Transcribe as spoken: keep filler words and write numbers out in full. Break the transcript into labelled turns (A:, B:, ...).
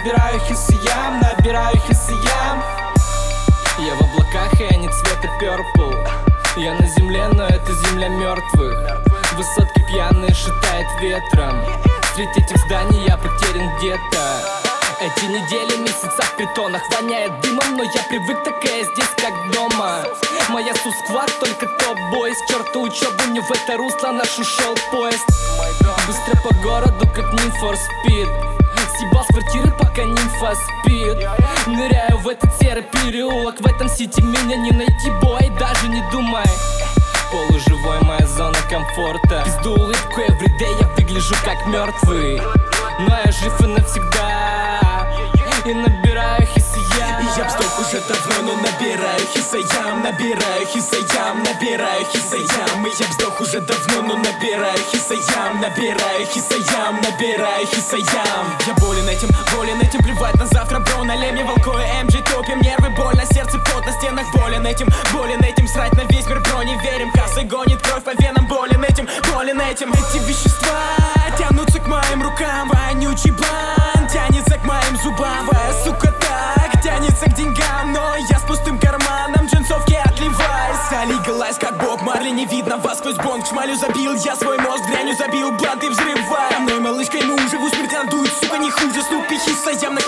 A: набираю хисаям, набираю хисаям. Я в облаках, и они цвета purple. Я на земле, но это земля мертвых. Высотки пьяные шатает ветром. Среди этих зданий я потерян где-то. Эти недели, месяца в притонах воняет дымом, но я привык, такая здесь как дома. Моя сусквад, только топ-бойс. К черту учебу, не в это русло наш ушел поезд. Быстро по городу, как Need for Speed. Съебал с квартиры, пока нимфа спит. Ныряю в этот серый переулок. В этом сити меня не найти, бой, даже не думай. Полуживой, моя зона комфорта. Пизду улыбку everyday, я выгляжу как мертвый. Но я жив и навсегда. И набираю хисаям.
B: И я б сдох уже давно, но набираю хисаям. Набираю хисаям, набираю хисаям. И я б сдох уже давно, но набираю хисаям. Набираю хисаям, набираю хисаям. Я болен этим, болен этим, плевать на завтра, бро. Налей мне волкое эм джи, топим нервы, больно, сердце, пот на стенах. Болен этим, болен этим, срать на весь мир, бро, не верим. Кассой гонит кровь по венам, болен этим, болен этим. Эти вещества тянутся к моим рукам. Вонючий блан тянется к моим зубам. Твоя сука так тянется к деньгам, но я с пустым карманом джинсовки отливаюсь. Залигалась как Боб Марли, не видно вас сквозь бонг. Шмалю забил, я свой мозг дрянью забил, бланты взрывай. Со мной малышкой мы уже в усмерть надует, сука, не хуже. Снупи хисаям на